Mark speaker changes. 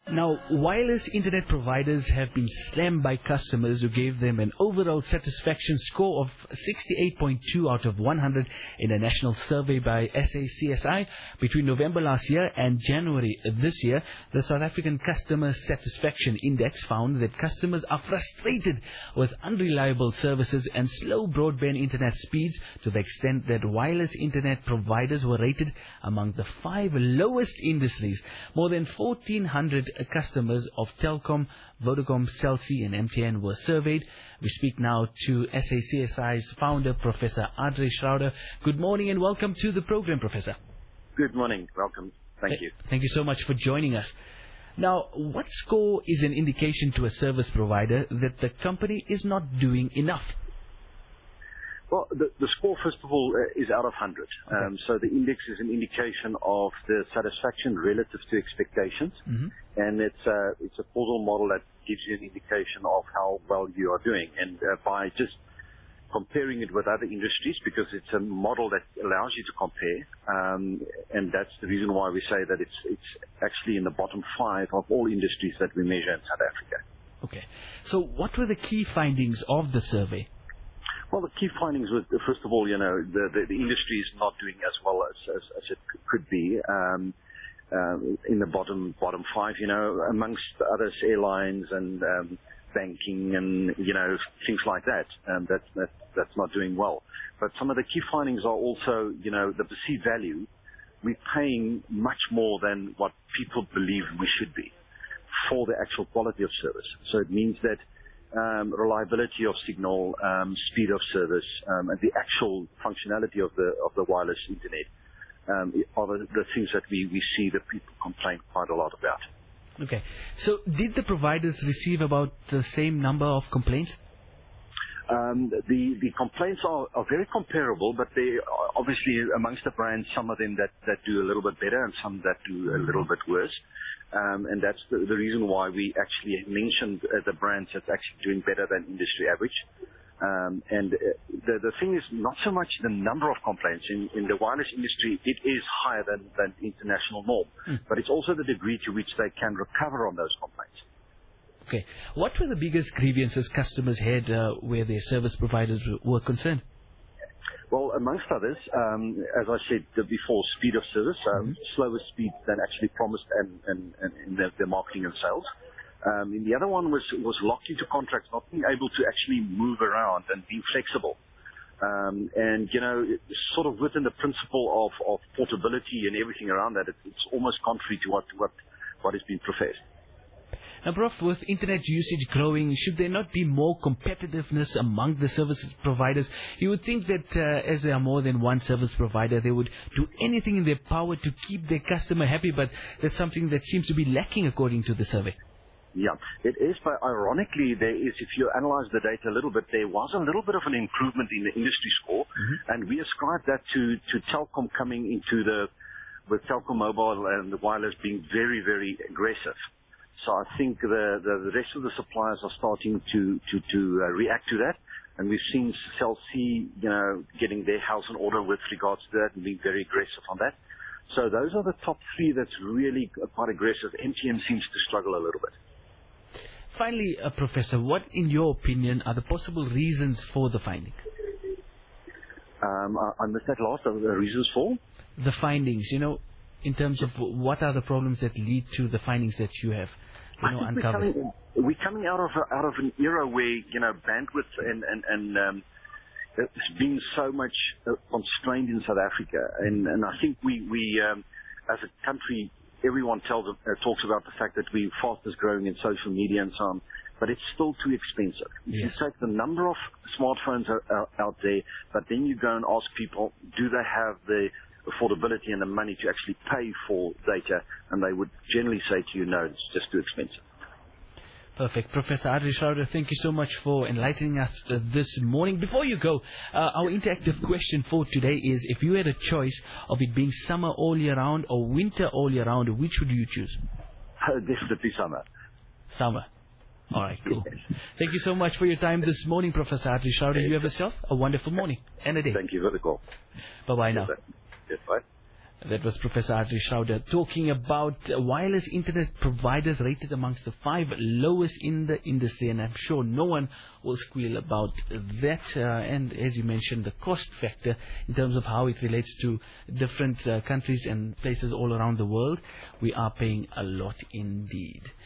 Speaker 1: Now, wireless internet providers have been slammed by customers who gave them an overall satisfaction score of 68.2 out of 100 in a national survey by SACSI between November last year and January this year. The South African Customer Satisfaction Index found that customers are frustrated with unreliable services and slow broadband internet speeds to the extent that wireless internet providers were rated among the 5 lowest industries. More than 1,400 customers of Telkom, Vodacom, Cell C and MTN were surveyed. We speak now to SACSI's founder, Professor Adrie Schrauder. Good morning and welcome to the program, Professor.
Speaker 2: Good morning. Welcome. Thank you.
Speaker 1: Thank you so much for joining us. Now, what score is an indication to a service provider that the company is not doing enough?
Speaker 2: Well, the score, first of all, is out of 100.
Speaker 1: Okay.
Speaker 2: So the index is an indication of the satisfaction relative to expectations.
Speaker 1: Mm-hmm.
Speaker 2: And it's a causal model that gives you an indication of how well you are doing. And by just comparing it with other industries, because it's a model that allows you to compare, and that's the reason why we say that it's actually in the bottom 5 of all industries that we measure in South Africa.
Speaker 1: Okay. So what were the key findings of the survey?
Speaker 2: Well, the key findings were, first of all, the industry is not doing as well as it could be in the bottom 5, amongst others, airlines and banking and, things like that. That's not doing well. But some of the key findings are also, the perceived value. We're paying much more than what people believe we should be for the actual quality of service. So it means that reliability of signal, speed of service, and the actual functionality of the wireless internet are the things that we see that people complain quite a lot about.
Speaker 1: Okay. So did the providers receive about the same number of complaints?
Speaker 2: The complaints are very comparable, but they are obviously amongst the brands, some of them that do a little bit better and some that do a little bit worse. And that's the reason why we actually mentioned the brands that's actually doing better than industry average. And the thing is not so much the number of complaints. In the wireless industry, it is higher than international norm. But it's also the degree to which they can recover on those complaints.
Speaker 1: Okay. What were the biggest grievances customers had where their service providers were concerned?
Speaker 2: Well, amongst others, as I said before, speed of service, slower speed than actually promised and in their marketing and sales. And the other one was locked into contracts, not being able to actually move around and be flexible. And, sort of within the principle of portability and everything around that, it's almost contrary to what is being professed.
Speaker 1: Now, Prof, with internet usage growing, should there not be more competitiveness among the service providers? You would think that as there are more than one service provider, they would do anything in their power to keep their customer happy, but that's something that seems to be lacking according to the survey.
Speaker 2: Yeah, it is, but ironically, if you analyze the data a little bit, there was a little bit of an improvement in the industry score, and we ascribe that to Telkom coming into with Telkom Mobile and the wireless being very, very aggressive. So I think the rest of the suppliers are starting to react to that, and we've seen Cell C, getting their house in order with regards to that and being very aggressive on that. So those are the top 3 that's really quite aggressive. MTN seems to struggle a little bit.
Speaker 1: Finally, Professor, what, in your opinion, are the possible reasons for the findings?
Speaker 2: I missed that last. The reasons for?
Speaker 1: The findings, in terms of what are the problems that lead to the findings that you have uncovered?
Speaker 2: We're coming out of an era where bandwidth and it's been so much constrained in South Africa, and I think we as a country, everyone talks about the fact that we're fastest growing in social media and so on, but it's still too expensive.
Speaker 1: Yes.
Speaker 2: You take the number of smartphones out there, but then you go and ask people, do they have the affordability and the money to actually pay for data, and they would generally say to you, no, it's just too expensive.
Speaker 1: Perfect. Professor Adrie Schrauder, thank you so much for enlightening us this morning. Before you go, our interactive question for today is, if you had a choice of it being summer all year round or winter all year round, which would you choose?
Speaker 2: Definitely summer.
Speaker 1: Summer. All right, cool. Thank you so much for your time this morning, Professor Adrie Schrauder. You have yourself a wonderful morning and a day.
Speaker 2: Thank you for the call.
Speaker 1: Bye-bye now.
Speaker 2: Yes, bye.
Speaker 1: That was Professor Adri Schauder talking about wireless internet providers rated amongst the 5 lowest in the industry, and I'm sure no one will squeal about that. And as you mentioned, the cost factor in terms of how it relates to different countries and places all around the world, we are paying a lot indeed.